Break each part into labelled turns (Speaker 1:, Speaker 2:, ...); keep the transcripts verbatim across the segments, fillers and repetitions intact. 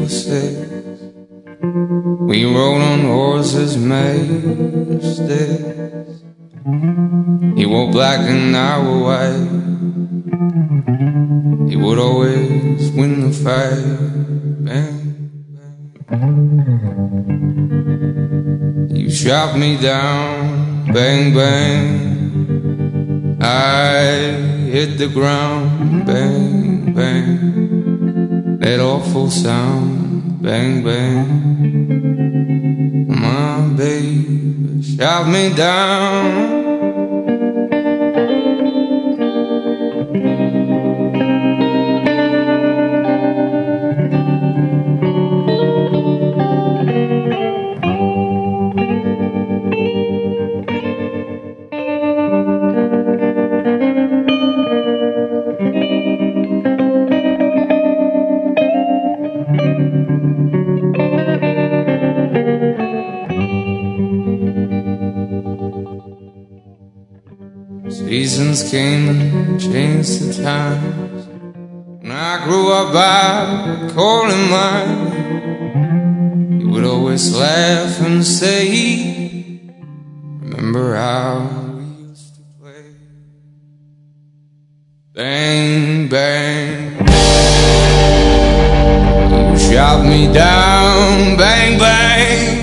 Speaker 1: were six. We rode on horses made of sticks. He wore black and I wore white. He would always win the fight. Bang, bang. You shot me down. Bang, bang. I hit the ground. Bang, bang. That awful sound. Bang, bang. My baby shot me down. Seasons came and changed the times. When I grew up I called him mine. He would always laugh and say, remember how we used to play. Bang, bang. You shot me down. Bang, bang.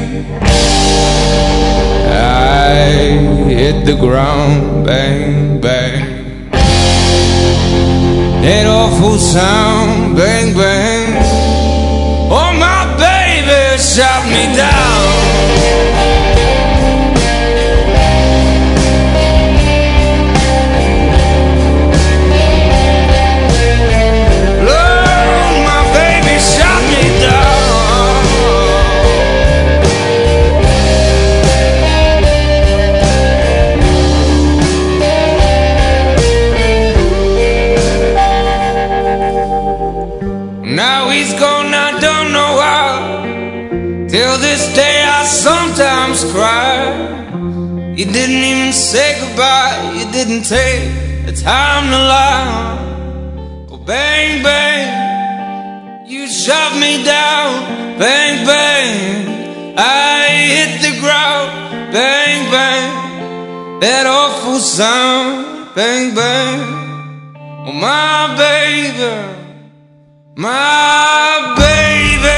Speaker 1: I hit the ground. Bang, bang. That awful sound. Bang, bang. Oh, my baby shot me down. Now he's gone, I don't know how. Till this day I sometimes cry. You didn't even say goodbye. You didn't take the time to lie. Oh, bang, bang. You shot me down. Bang, bang. I hit the ground. Bang, bang. That awful sound. Bang, bang. Oh, my baby, my baby.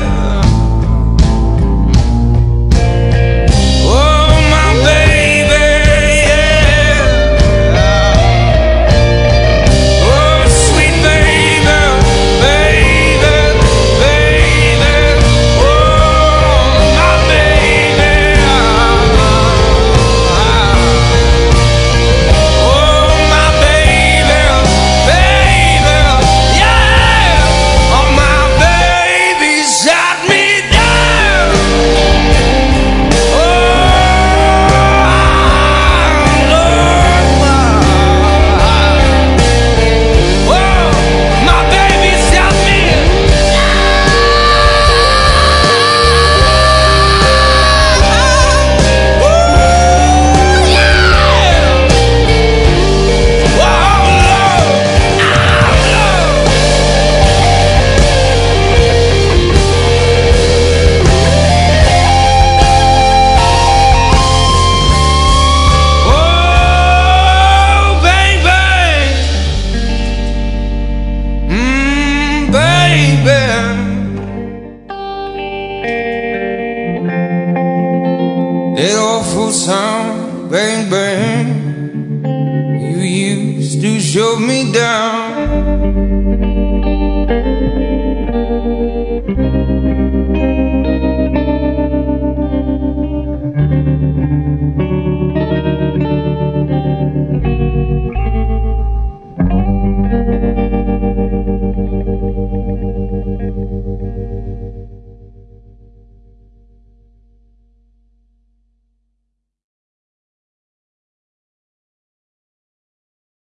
Speaker 1: Oh, my baby, yeah. Oh, sweet baby, baby, baby. Oh, my baby. Oh, my baby, baby, yeah. Oh, my baby shot me down. Oh, Lord, oh, my baby shot me that awful sound, bang, bang. You used to show me down.